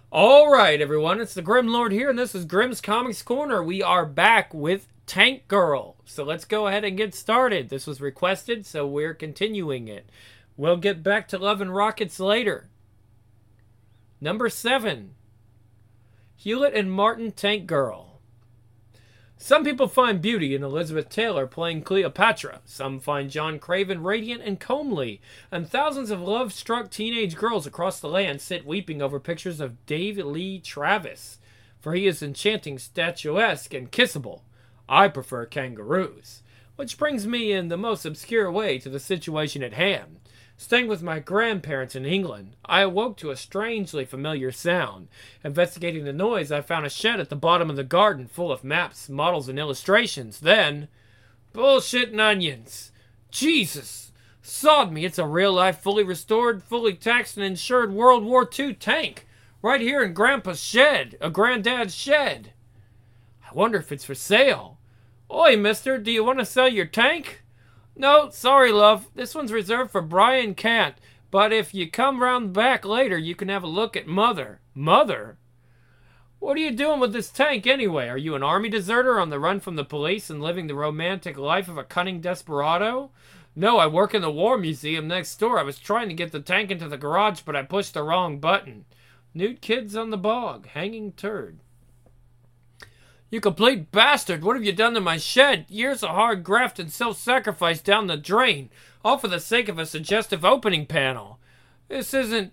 All right, everyone, it's the Grim Lord here, and this is Grimm's Comics Corner. We are back with Tank Girl. So let's go ahead and get started. This was requested, so we're continuing it. We'll get back to Love and Rockets later. Number 7. Hewlett and Martin Tank Girl. Some people find beauty in Elizabeth Taylor playing Cleopatra. Some find John Craven radiant and comely. And thousands of love-struck teenage girls across the land sit weeping over pictures of Dave Lee Travis, for he is enchanting, statuesque, and kissable. I prefer kangaroos. Which brings me in the most obscure way to the situation at hand. Staying with my grandparents in England, I awoke to a strangely familiar sound. Investigating the noise, I found a shed at the bottom of the garden full of maps, models, and illustrations. Then, bullshit and onions. Jesus! Sod me, it's a real-life, fully restored, fully taxed, and insured World War II tank. Right here in Grandpa's shed. A granddad's shed. I wonder if it's for sale. Oi, mister, do you want to sell your tank? No, sorry, love. This one's reserved for Brian Cant. But if you come round back later, you can have a look at Mother. Mother? What are you doing with this tank anyway? Are you an army deserter on the run from the police and living the romantic life of a cunning desperado? No, I work in the War Museum next door. I was trying to get the tank into the garage, but I pushed the wrong button. Nude kids on the bog. Hanging turd. You complete bastard! What have you done to my shed? Years of hard graft and self-sacrifice down the drain, all for the sake of a suggestive opening panel. This isn't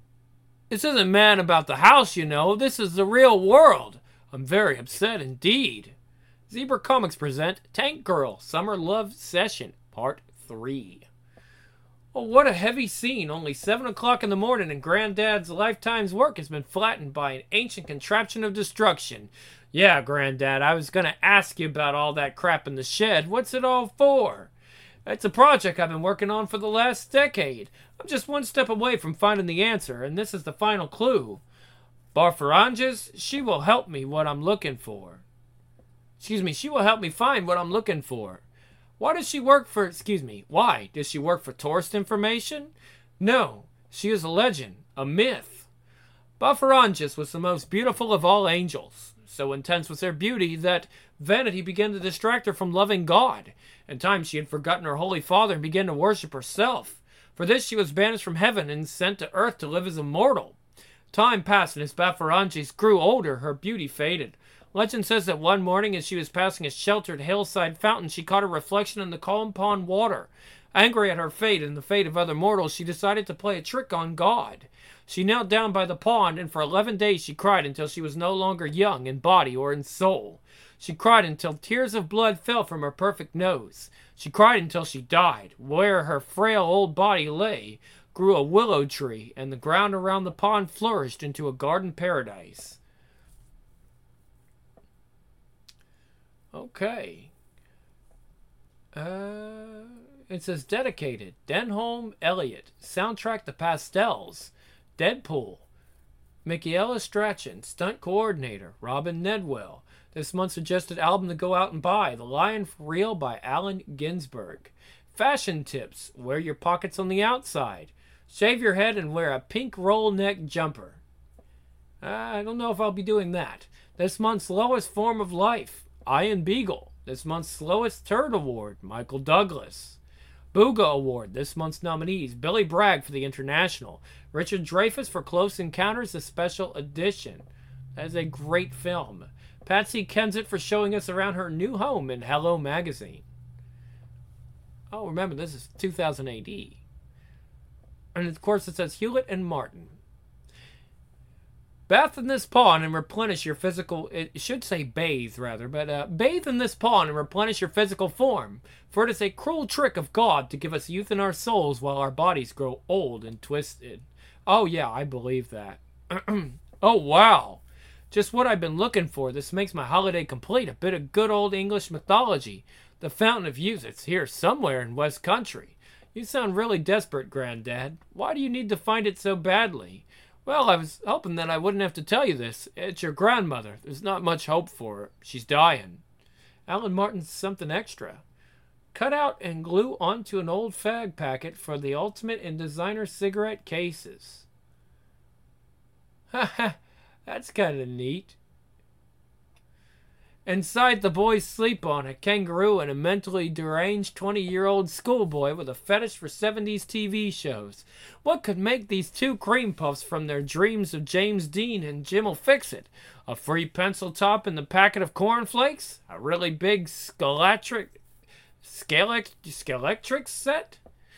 mad about the house, you know. This is the real world. I'm very upset indeed. Zebra Comics present Tank Girl Summer Love Session, Part 3. Oh, what a heavy scene. Only 7 o'clock in the morning and Granddad's lifetime's work has been flattened by an ancient contraption of destruction. Yeah, Granddad, I was going to ask you about all that crap in the shed. What's it all for? It's a project I've been working on for the last decade. I'm just one step away from finding the answer, and this is the final clue. Barfaranges, she will help me what I'm looking for. She will help me find what I'm looking for. Why does she work for tourist information? No, she is a legend, a myth. Barfaranges was the most beautiful of all angels. So intense was her beauty that vanity began to distract her from loving God. In time she had forgotten her Holy Father and began to worship herself. For this she was banished from heaven and sent to earth to live as a mortal. Time passed, and as Barfaranges grew older, her beauty faded. Legend says that one morning as she was passing a sheltered hillside fountain, she caught a reflection in the calm pond water. Angry at her fate and the fate of other mortals, she decided to play a trick on God. She knelt down by the pond, and for 11 days she cried until she was no longer young in body or in soul. She cried until tears of blood fell from her perfect nose. She cried until she died. Where her frail old body lay grew a willow tree, and the ground around the pond flourished into a garden paradise. Okay. It says dedicated. Denholm Elliott. Soundtrack The Pastels. Deadpool. Michaela Strachan, stunt coordinator. Robin Nedwell. This month's suggested album to go out and buy. The Lion for Real by Allen Ginsberg. Fashion tips. Wear your pockets on the outside. Shave your head and wear a pink roll neck jumper. I don't know if I'll be doing that. This month's lowest form of life. Ian Beagle. This month's slowest turd award. Michael Douglas. Booga Award, this month's nominees, Billy Bragg for The International, Richard Dreyfuss for Close Encounters, the Special Edition. That is a great film. Patsy Kensit for showing us around her new home in Hello Magazine. Oh, remember, this is 2000 AD. And of course it says Hewlett and Martin. Bath in this pond and replenish your physical... It should say bathe, rather, but bathe in this pond and replenish your physical form, for it is a cruel trick of God to give us youth in our souls while our bodies grow old and twisted. Oh, yeah, I believe that. Oh, wow. Just what I've been looking for. This makes my holiday complete. A bit of good old English mythology. The Fountain of Youth. It's here somewhere in West Country. You sound really desperate, Granddad. Why do you need to find it so badly? Well, I was hoping that I wouldn't have to tell you this. It's your grandmother. There's not much hope for her. She's dying. Alan Martin's Something Extra. Cut out and glue onto an old fag packet for the ultimate in designer cigarette cases. Ha ha. That's kind of neat. Inside, the boys sleep on a kangaroo and a mentally deranged 20-year-old schoolboy with a fetish for 70s TV shows. What could make these two cream puffs from their dreams of James Dean and Jim'll Fix It? A free pencil top in the packet of cornflakes? A really big Scalextric set?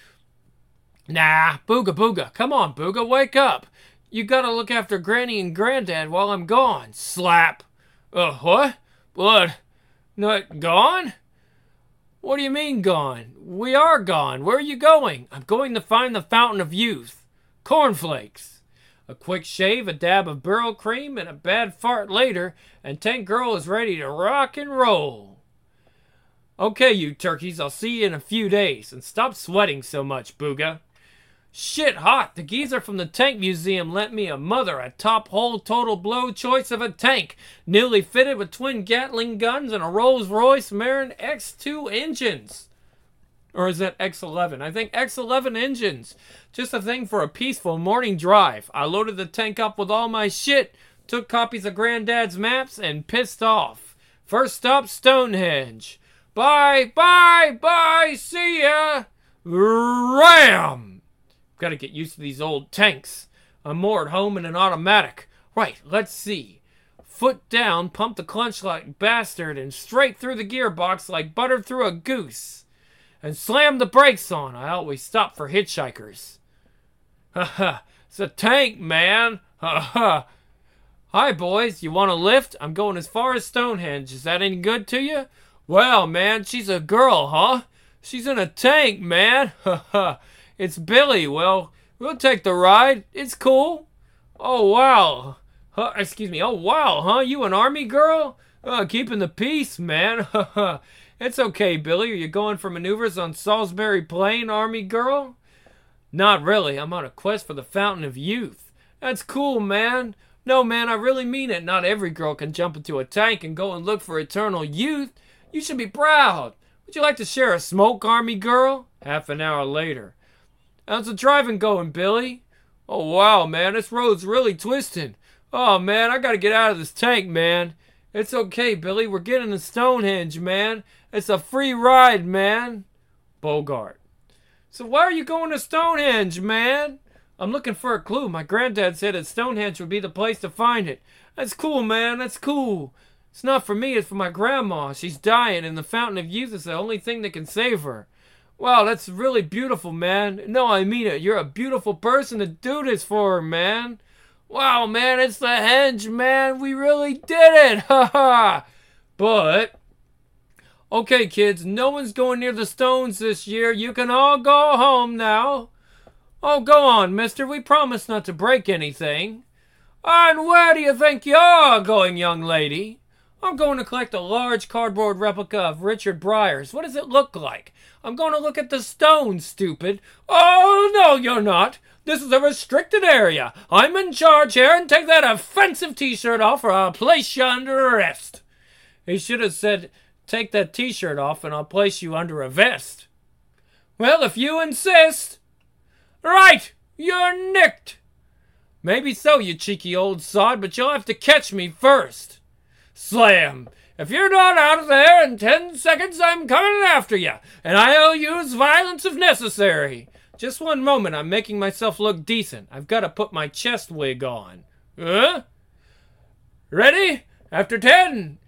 Nah, Booga Booga. Come on, Booga, wake up. You gotta look after Granny and Granddad while I'm gone. Slap. What? What? Not gone? What do you mean gone? We are gone. Where are you going? I'm going to find the fountain of youth. Cornflakes. A quick shave, a dab of burl cream, and a bad fart later, and Tank Girl is ready to rock and roll. Okay, you turkeys, I'll see you in a few days, and stop sweating so much, Booga. Shit hot, the geezer from the Tank Museum lent me a top hole total blow choice of a tank, newly fitted with twin Gatling guns and a Rolls-Royce Marin X2 engines. Or is that X11? I think X11 engines. Just a thing for a peaceful morning drive. I loaded the tank up with all my shit, took copies of Granddad's maps, and pissed off. First stop, Stonehenge. Bye, bye, bye, see ya! Ram! Gotta get used to these old tanks. I'm more at home in an automatic. Right, let's see. Foot down, pump the clutch like bastard, and straight through the gearbox like butter through a goose. And slam the brakes on. I always stop for hitchhikers. Ha, it's a tank, man. Ha. Hi, boys. You want a lift? I'm going as far as Stonehenge. Is that any good to you? Well, man, she's a girl, huh? She's in a tank, man. Ha. It's Billy. Well, we'll take the ride. It's cool. Oh, wow. Excuse me. Oh, wow, huh? You an army girl? Keeping the peace, man. It's okay, Billy. Are you going for maneuvers on Salisbury Plain, army girl? Not really. I'm on a quest for the Fountain of Youth. That's cool, man. No, man, I really mean it. Not every girl can jump into a tank and go and look for eternal youth. You should be proud. Would you like to share a smoke, army girl? Half an hour later. How's the driving going, Billy? Oh, wow, man, this road's really twisting. Oh, man, I gotta get out of this tank, man. It's okay, Billy, we're getting to Stonehenge, man. It's a free ride, man. Bogart. So why are you going to Stonehenge, man? I'm looking for a clue. My granddad said that Stonehenge would be the place to find it. That's cool, man, that's cool. It's not for me, it's for my grandma. She's dying, and the Fountain of Youth is the only thing that can save her. Wow, that's really beautiful, man. No, I mean it. You're a beautiful person to do this for, man. Wow, man, it's the henge, man. We really did it. Ha ha. But, okay, kids, no one's going near the stones this year. You can all go home now. Oh, go on, mister. We promise not to break anything. And where do you think you're going, young lady? I'm going to collect a large cardboard replica of Richard Briers. What does it look like? I'm going to look at the stone, stupid. Oh, no, you're not. This is a restricted area. I'm in charge here, and take that offensive t-shirt off or I'll place you under arrest. He should have said, take that t-shirt off and I'll place you under a vest. Well, if you insist. Right, you're nicked. Maybe so, you cheeky old sod, but you'll have to catch me first. Slam! If you're not out of there in 10 seconds, I'm coming after you, and I'll use violence if necessary. Just one moment, I'm making myself look decent. I've got to put my chest wig on. Ready? After 10,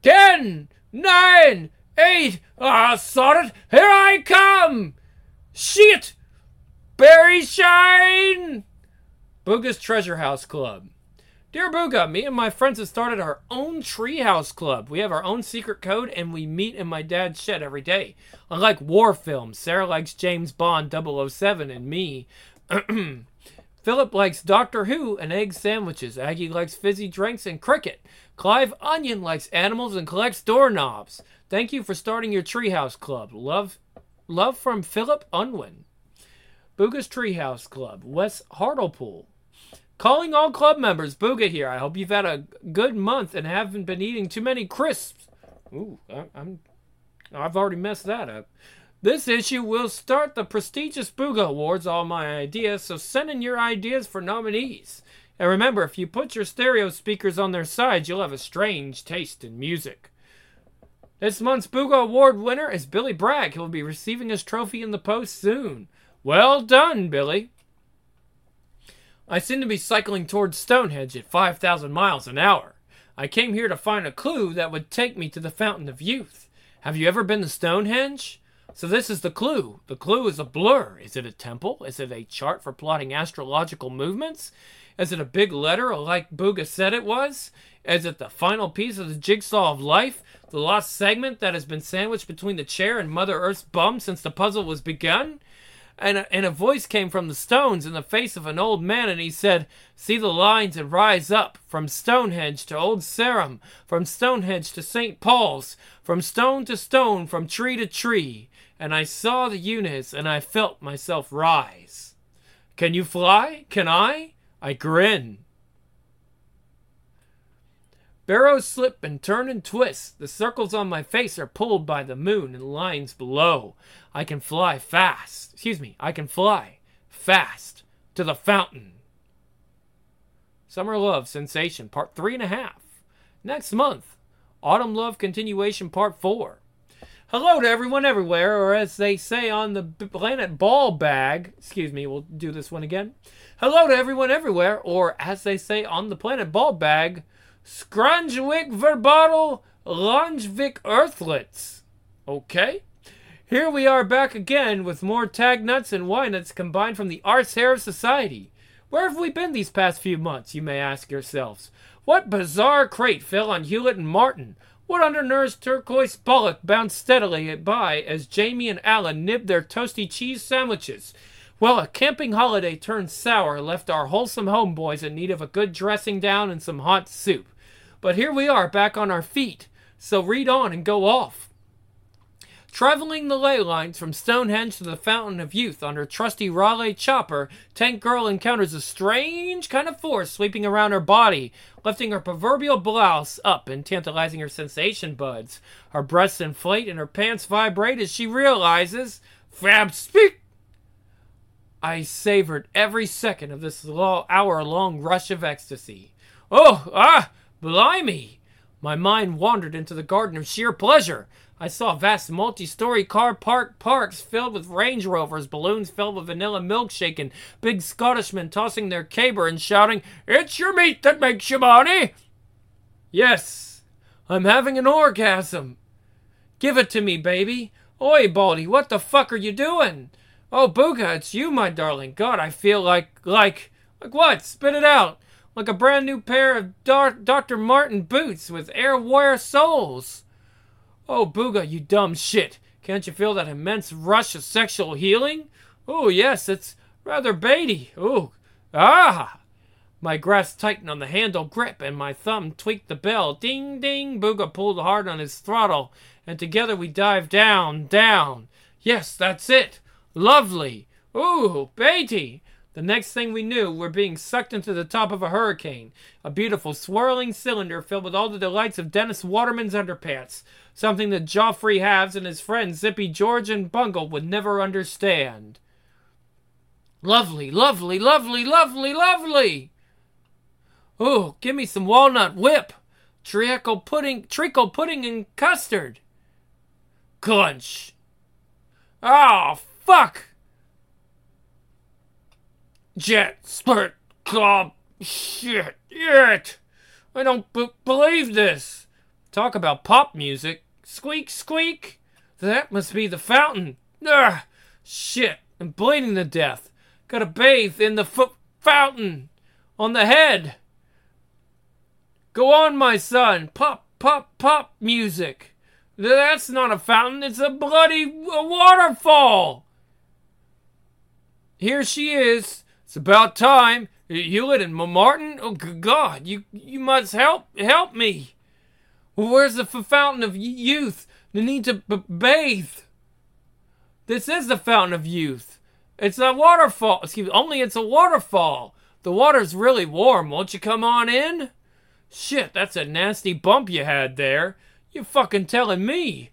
9, 8, sod it, here I come! Shit! Berry shine! Booga's Treasure House Club. Dear Booga, me and my friends have started our own treehouse club. We have our own secret code, and we meet in my dad's shed every day. Unlike war films, Sarah likes James Bond 007 and me. Philip likes Doctor Who and egg sandwiches. Aggie likes fizzy drinks and cricket. Clive Onion likes animals and collects doorknobs. Thank you for starting your treehouse club. Love from Philip Unwin. Booga's Treehouse Club. Wes Hartlepool. Calling all club members, Booga here. I hope you've had a good month and haven't been eating too many crisps. Ooh, I've already messed that up. This issue will start the prestigious Booga Awards, all my ideas, so send in your ideas for nominees. And remember, if you put your stereo speakers on their sides, you'll have a strange taste in music. This month's Booga Award winner is Billy Bragg. He'll be receiving his trophy in the post soon. Well done, Billy. I seem to be cycling towards Stonehenge at 5,000 miles an hour. I came here to find a clue that would take me to the Fountain of Youth. Have you ever been to Stonehenge? So this is the clue. The clue is a blur. Is it a temple? Is it a chart for plotting astrological movements? Is it a big letter like Booga said it was? Is it the final piece of the jigsaw of life? The lost segment that has been sandwiched between the chair and Mother Earth's bum since the puzzle was begun? And a voice came from the stones in the face of an old man, and he said, "See the lines and rise up, from Stonehenge to Old Sarum, from Stonehenge to St. Paul's, from stone to stone, from tree to tree. And I saw the Eunice, and I felt myself rise." Can you fly? Can I? I grin. Barrows slip and turn and twist. The circles on my face are pulled by the moon and lines below. I can fly fast. I can fly fast to the fountain. Summer Love Sensation Part 3.5. Next month, Autumn Love Continuation Part 4. Hello to everyone everywhere, or as they say on the planet ball bag. We'll do this one again. Hello to everyone everywhere, or as they say on the planet ball bag, Skranjvik Verbottle Lanjvik Earthlets. Okay? Here we are back again with more tag nuts and wine nuts combined from the Arse Hair of Society. Where have we been these past few months, you may ask yourselves? What bizarre crate fell on Hewlett and Martin? What undernourished turquoise bollock bounced steadily by as Jamie and Alan nibbed their toasty cheese sandwiches? Well, a camping holiday turned sour left our wholesome homeboys in need of a good dressing down and some hot soup. But here we are back on our feet, so read on and go off. Traveling the ley lines from Stonehenge to the Fountain of Youth on her trusty Raleigh chopper, Tank Girl encounters a strange kind of force sweeping around her body, lifting her proverbial blouse up and tantalizing her sensation buds. Her breasts inflate and her pants vibrate as she realizes, Fab speak! I savored every second of this hour-long rush of ecstasy. Blimey! My mind wandered into the garden of sheer pleasure. I saw vast multi-story car parks filled with Range Rovers, balloons filled with vanilla milkshake, and big Scottishmen tossing their caber and shouting, "It's your meat that makes you money!" Yes, I'm having an orgasm. Give it to me, baby. Oi, Baldy, what the fuck are you doing? Oh, Booga, it's you, my darling. God, I feel like what? Spit it out. Like a brand new pair of Dr. Martin boots with airwear soles. Oh, Booga, you dumb shit. Can't you feel that immense rush of sexual healing? Oh, yes, it's rather baity. Oh, My grasp tightened on the handle grip and my thumb tweaked the bell. Ding, ding. Booga pulled hard on his throttle, and together we dived down. Yes, that's it. Lovely. Ooh, baity. The next thing we knew, we're being sucked into the top of a hurricane. A beautiful swirling cylinder filled with all the delights of Dennis Waterman's underpants. Something that Joffrey Halves and his friends Zippy George and Bungle would never understand. Lovely, lovely, lovely, lovely, lovely. Ooh, give me some walnut whip. Treacle pudding and custard. Crunch. Oh, fuck. Jet, spurt, club, shit, it. I don't believe this. Talk about pop music. Squeak, squeak. That must be the fountain. Shit, I'm bleeding to death. Gotta bathe in the fountain. On the head. Go on, my son. Pop, pop, pop music. That's not a fountain. It's a bloody waterfall. Here she is. It's about time. Hewlett and Martin? Oh, God, you must help me. Where's the fountain of youth? The need to bathe. This is the fountain of youth. It's a waterfall. Only it's a waterfall. The water's really warm. Won't you come on in? Shit, that's a nasty bump you had there. You fucking telling me.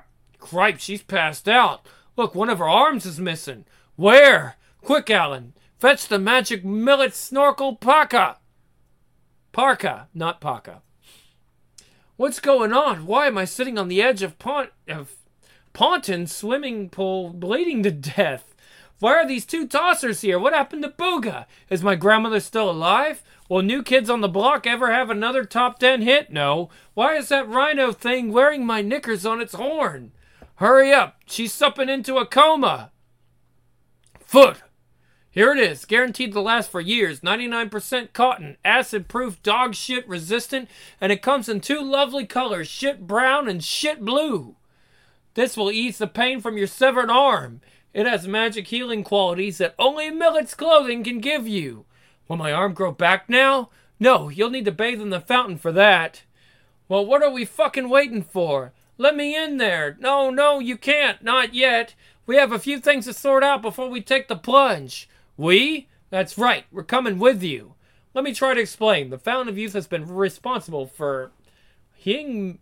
Cripe, she's passed out. Look, one of her arms is missing. Where? Quick, Alan. Fetch the magic millet snorkel parka. Parka, not parka. What's going on? Why am I sitting on the edge of Ponton swimming pool bleeding to death? Why are these two tossers here? What happened to Booga? Is my grandmother still alive? Will New Kids on the Block ever have another top 10 hit? No. Why is that rhino thing wearing my knickers on its horn? Hurry up. She's supping into a coma. Foot. Here it is. Guaranteed to last for years. 99% cotton. Acid-proof, dog shit resistant. And it comes in two lovely colors. Shit brown and shit blue. This will ease the pain from your severed arm. It has magic healing qualities that only Millet's clothing can give you. Will my arm grow back now? No, you'll need to bathe in the fountain for that. Well, what are we fucking waiting for? Let me in there. No, you can't. Not yet. We have a few things to sort out before we take the plunge. We? That's right. We're coming with you. Let me try to explain. The Fountain of Youth has been responsible for healing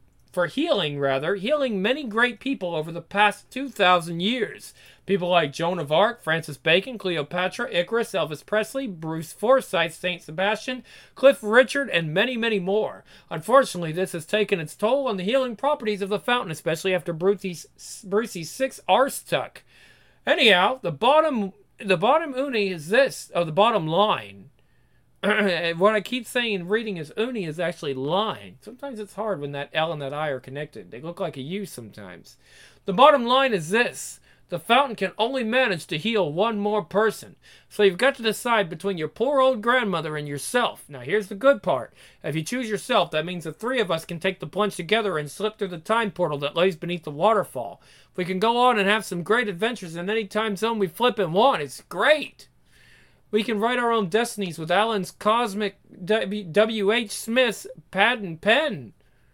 many great people over the past 2,000 years. People like Joan of Arc, Francis Bacon, Cleopatra, Icarus, Elvis Presley, Bruce Forsyth, Saint Sebastian, Cliff Richard, and many, many more. Unfortunately, this has taken its toll on the healing properties of the fountain, especially after Brucey's 6 arse tuck. Anyhow, the bottom uni is this. Oh, the bottom line. What I keep saying in reading is uni is actually line. Sometimes it's hard when that L and that I are connected. They look like a U sometimes. The bottom line is this. The fountain can only manage to heal one more person. So you've got to decide between your poor old grandmother and yourself. Now here's the good part. If you choose yourself, that means the three of us can take the plunge together and slip through the time portal that lays beneath the waterfall. We can go on and have some great adventures in any time zone we flip and want. It's great. We can write our own destinies with Alan's cosmic W.H. Smith's pad and pen.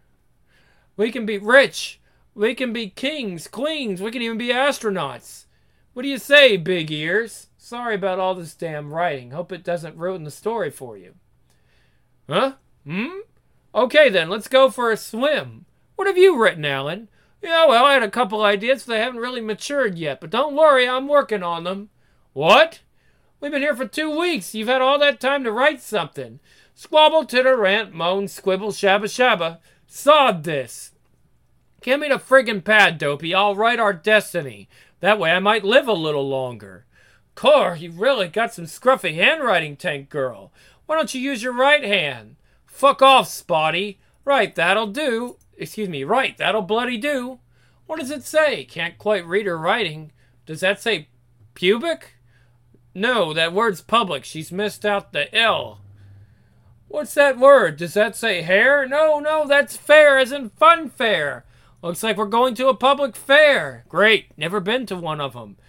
We can be rich. We can be kings, queens. We can even be astronauts. What do you say, big ears? Sorry about all this damn writing. Hope it doesn't ruin the story for you. Huh? Okay then, let's go for a swim. What have you written, Alan? Yeah, well, I had a couple ideas, but they haven't really matured yet. But don't worry, I'm working on them. What? We've been here for 2 weeks. You've had all that time to write something. Squabble, titter, rant, moan, squibble, shabba, shabba. Sod this. Give me the friggin' pad, Dopey. I'll write our destiny. That way I might live a little longer. Cor, you've really got some scruffy handwriting, Tank Girl. Why don't you use your right hand? Fuck off, Spotty. Right, that'll do. Right, that'll bloody do. What does it say? Can't quite read her writing. Does that say pubic? No, that word's public. She's missed out the L. What's that word? Does that say hair? No, that's fair as in fun fair. Looks like we're going to a public fair. Great, never been to one of them.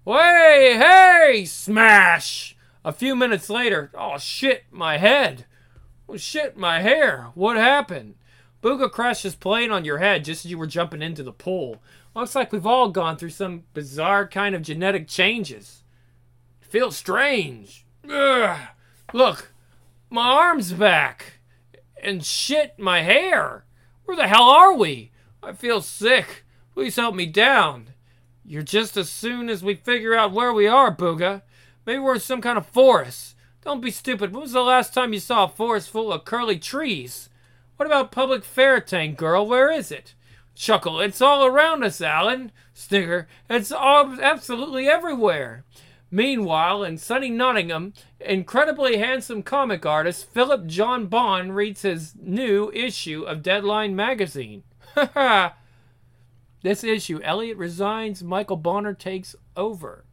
Hey, smash! A few minutes later, oh shit, my head. Oh shit, my hair. What happened? Booga crashed his plane on your head just as you were jumping into the pool. Looks like we've all gone through some bizarre kind of genetic changes. Feels strange. Ugh. Look, my arm's back. And shit, my hair. Where the hell are we? I feel sick. Please help me down. You're just as soon as we figure out where we are, Booga. Maybe we're in some kind of forest. Don't be stupid. When was the last time you saw a forest full of curly trees? What about public fair, Tank Girl? Where is it? Chuckle. It's all around us, Alan. Snigger. It's all absolutely everywhere. Meanwhile, in sunny Nottingham, incredibly handsome comic artist Philip John Bond reads his new issue of Deadline magazine. This issue, Elliot resigns, Michael Bonner takes over.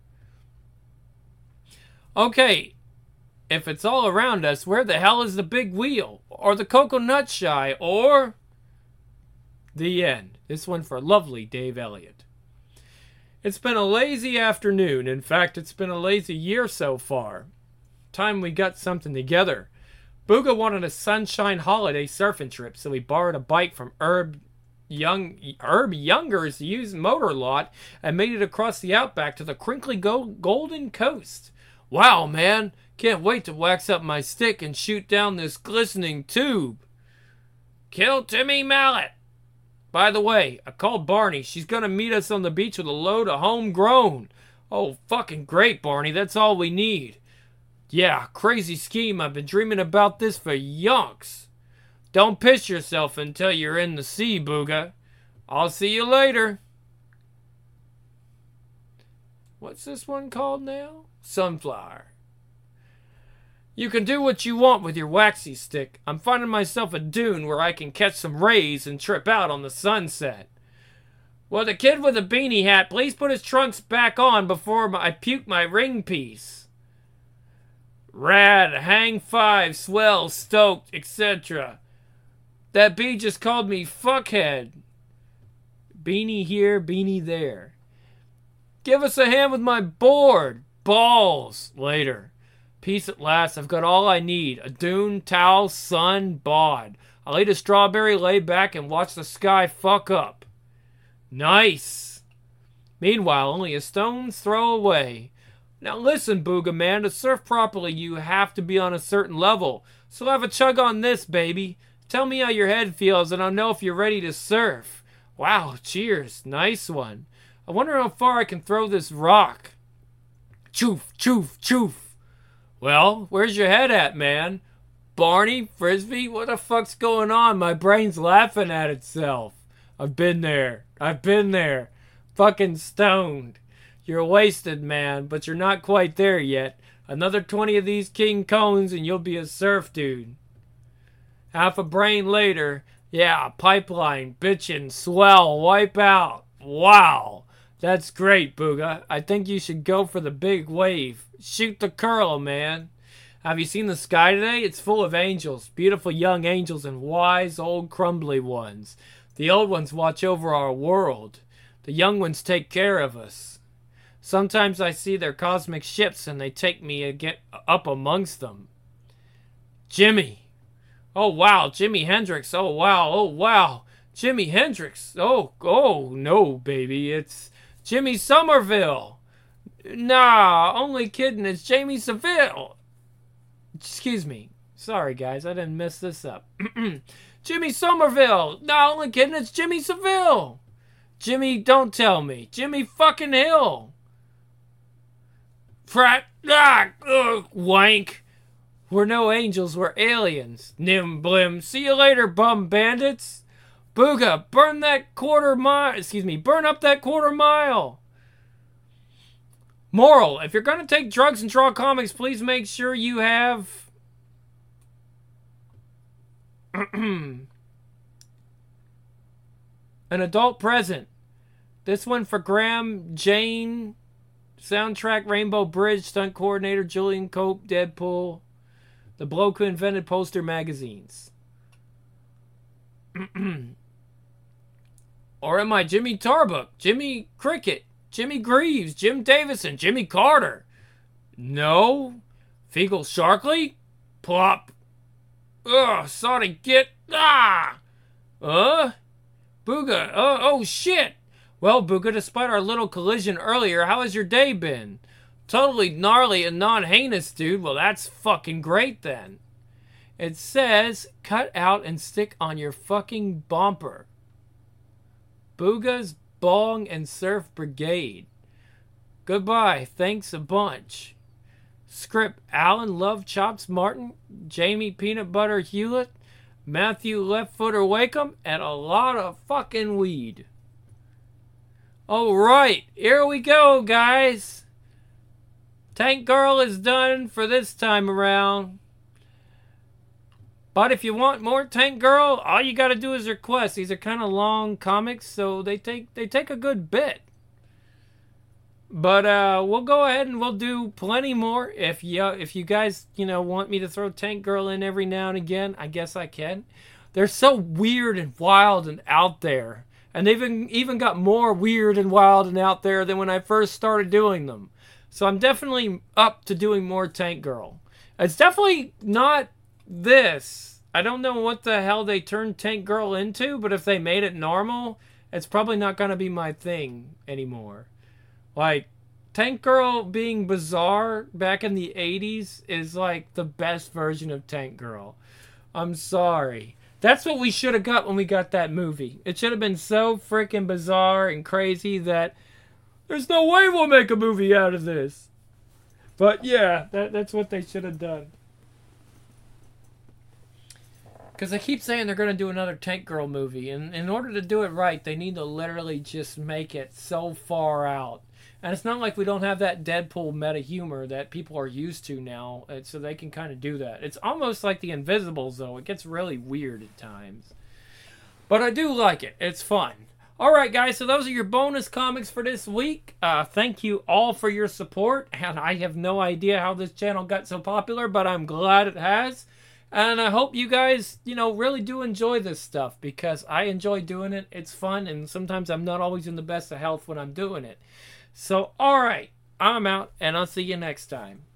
Okay, if it's all around us, where the hell is the big wheel? Or the coconut shy? Or... The end. This one for lovely Dave Elliott. It's been a lazy afternoon. In fact, it's been a lazy year so far. Time we got something together. Booga wanted a sunshine holiday surfing trip, so we borrowed a bike from Herb Younger's used motor lot and made it across the outback to the crinkly golden coast. Wow, man. Can't wait to wax up my stick and shoot down this glistening tube. Kill Timmy Mallet. By the way, I called Barney. She's gonna meet us on the beach with a load of homegrown. Oh, fucking great, Barney. That's all we need. Yeah, crazy scheme. I've been dreaming about this for yonks. Don't piss yourself until you're in the sea, Booga. I'll see you later. What's this one called now? Sunflower. You can do what you want with your waxy stick. I'm finding myself a dune where I can catch some rays and trip out on the sunset. Will the kid with the beanie hat please put his trunks back on before I puke my ring piece? Rad, hang five, swell, stoked, etc. That bee just called me fuckhead. Beanie here, beanie there. Give us a hand with my board. Balls. Later. Peace at last. I've got all I need. A dune, towel, sun, bod. I'll eat a strawberry, lay back, and watch the sky fuck up. Nice. Meanwhile, only a stone's throw away. Now listen, Booga Man, to surf properly you have to be on a certain level. So have a chug on this, baby. Tell me how your head feels and I'll know if you're ready to surf. Wow, cheers. Nice one. I wonder how far I can throw this rock. Choof, choof, choof. Well, where's your head at, man? Barney? Frisbee? What the fuck's going on? My brain's laughing at itself. I've been there. Fucking stoned. You're wasted, man, but you're not quite there yet. Another 20 of these king cones and you'll be a surf dude. Half a brain later. Yeah, pipeline, bitchin', swell, wipe out. Wow. That's great, Booga. I think you should go for the big wave. Shoot the curl, man. Have you seen the sky today? It's full of angels. Beautiful young angels and wise old crumbly ones. The old ones watch over our world. The young ones take care of us. Sometimes I see their cosmic ships and they take me up amongst them. Jimmy. Oh, wow. Jimi Hendrix. Oh, wow. Jimi Hendrix. Oh, no, baby. It's Jimmy Somerville. Nah, only kidding. It's Jamie Seville. Excuse me. Sorry, guys. I didn't mess this up. Jimmy Somerville. Nah, only kidding. It's Jimmy Seville. Jimmy, don't tell me. Jimmy fucking Hill. Frat. Wank. We're no angels. We're aliens. Nim blim. See you later, bum bandits. Booga, burn up that quarter mile. Moral, if you're going to take drugs and draw comics, please make sure you have an adult present. This one for Graham, Jane, soundtrack, Rainbow Bridge, stunt coordinator, Julian Cope, Deadpool, the bloke who invented poster magazines. Or am I Jimmy Tarbuck, Jimmy Cricket, Jimmy Greaves, Jim Davison, Jimmy Carter? No. Fecal Sharkley? Plop. Ugh, sorry, get. Booga. Oh, shit. Well, Booga, despite our little collision earlier, how has your day been? Totally gnarly and non-heinous, dude. Well, that's fucking great, then. It says, cut out and stick on your fucking bumper. Booga's Bong and Surf Brigade. Goodbye. Thanks a bunch. Script, Alan Love Chops Martin, Jamie Peanut Butter Hewlett, Matthew Left Footer Wakeham, and a lot of fucking weed. Alright, here we go, guys. Tank Girl is done for this time around. But if you want more Tank Girl, all you gotta do is request. These are kind of long comics, so they take a good bit. But we'll go ahead and we'll do plenty more. If you guys want me to throw Tank Girl in every now and again, I guess I can. They're so weird and wild and out there, and they've even got more weird and wild and out there than when I first started doing them. So I'm definitely up to doing more Tank Girl. It's definitely not this. I don't know what the hell they turned Tank Girl into, but if they made it normal, it's probably not going to be my thing anymore. Like, Tank Girl being bizarre back in the 80s is like the best version of Tank Girl. I'm sorry. That's what we should have got when we got that movie. It should have been so freaking bizarre and crazy that there's no way we'll make a movie out of this. But yeah, that's what they should have done. Because they keep saying they're going to do another Tank Girl movie. And in order to do it right, they need to literally just make it so far out. And it's not like we don't have that Deadpool meta humor that people are used to now. So they can kind of do that. It's almost like the Invisibles, though. It gets really weird at times. But I do like it. It's fun. Alright, guys. So those are your bonus comics for this week. Thank you all for your support. And I have no idea how this channel got so popular, but I'm glad it has. And I hope you guys, really do enjoy this stuff because I enjoy doing it. It's fun, and sometimes I'm not always in the best of health when I'm doing it. So, alright, I'm out, and I'll see you next time.